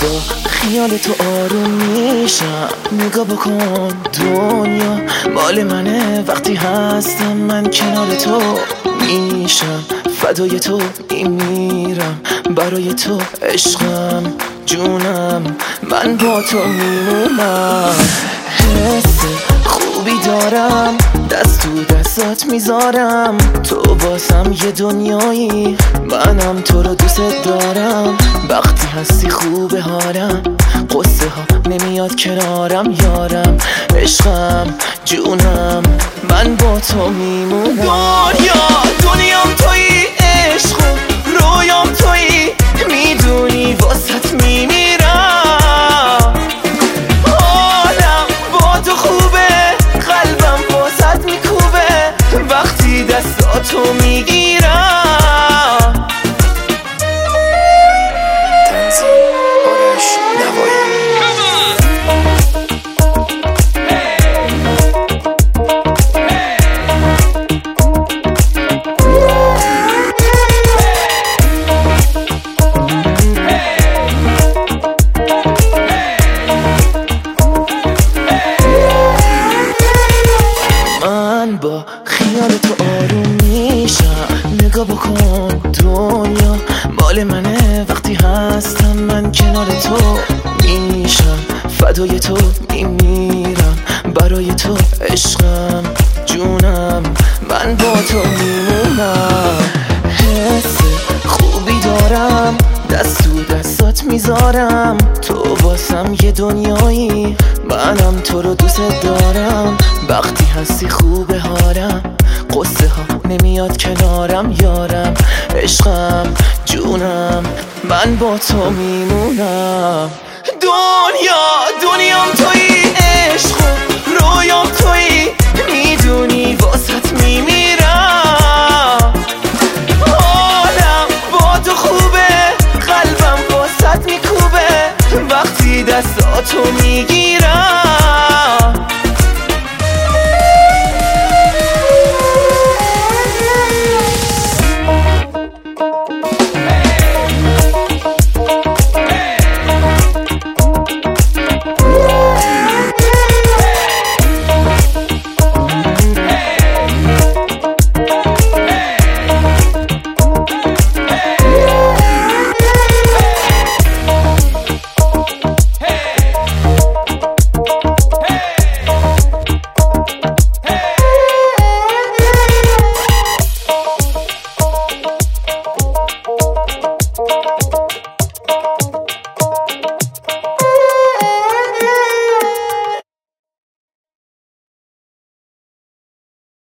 با خیال تو آروم میشم. نگاه بکن دنیا مال منه، وقتی هستم من کنار تو میشم. فدای تو میمیرم، برای تو عشقم جونم، من با تو میمونم. حس خوبی دارم، دست تو دستات میذارم، تو باسم یه دنیایی، منم تو رو دوست دارم. وقتی هستی خوبه حالم، قصه ها نمیاد کنارم یارم، عشقم جونم، من با تو میمونم. دنیام تویی، عشقم رویام تویی، میدونی واسط میمیرم. حالم با تو خوبه، قلبم واسط میکوبه، وقتی دستاتو میگیرم. تنظیم آرش نوایی. من با خیال تو آروم میشم. نگاه بکن دنیا مال منه، وقتی هستم من کنار تو میشم. فدای تو میمیرم، برای تو عشقم جونم، من با تو میمونم. حس خوبی دارم، دست تو دستات میذارم، تو باسم یه دنیایی، منم تو رو دوست دارم. وقتی هستی خوبه حالم، قصه ها نمیاد کنارم یارم، عشقم جونم، من با تو میمونم. دنیام تویی، عشقم رویام تویی،